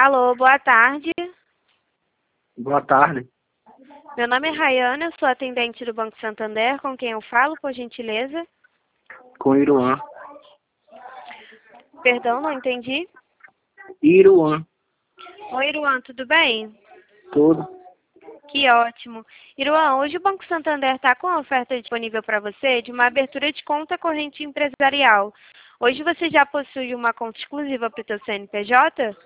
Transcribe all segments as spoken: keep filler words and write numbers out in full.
Alô, boa tarde. Boa tarde. Meu nome é Rayana, eu sou atendente do Banco Santander. Com quem eu falo, por gentileza? Com Iruan. Perdão, não entendi. Iruan. Oi, Iruan, tudo bem? Tudo. Que ótimo. Iruan, hoje o Banco Santander está com a oferta disponível para você de uma abertura de conta corrente empresarial. Hoje você já possui uma conta exclusiva para o seu C N P J?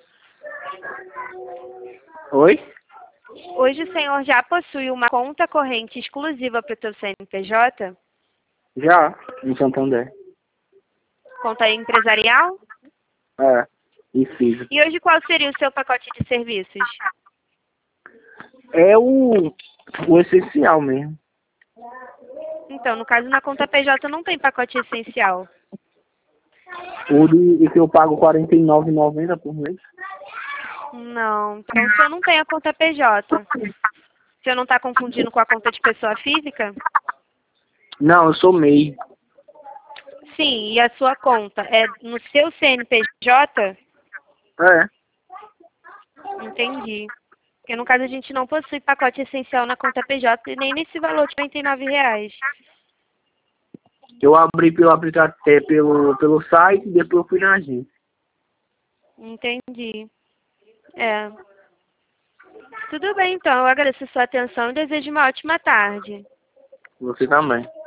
Oi? Hoje o senhor já possui uma conta corrente exclusiva para o seu C N P J? Já, em Santander. Conta empresarial? É, e fiz. E hoje qual seria o seu pacote de serviços? É o, o essencial mesmo. Então, no caso, na conta P J não tem pacote essencial. O de o que eu pago quarenta e nove reais e noventa centavos por mês. Não, então o senhor não tem a conta P J. O senhor não está confundindo com a conta de pessoa física? Não, eu sou M E I. Sim, e a sua conta é no seu C N P J? É. Entendi. Porque no caso a gente não possui pacote essencial na conta P J e nem nesse valor de quarenta e nove reais. Eu abri pelo aplicativo, pelo, pelo site e depois eu fui na agência. Entendi. É. Tudo bem, então. Eu agradeço a sua atenção e desejo uma ótima tarde. Você também.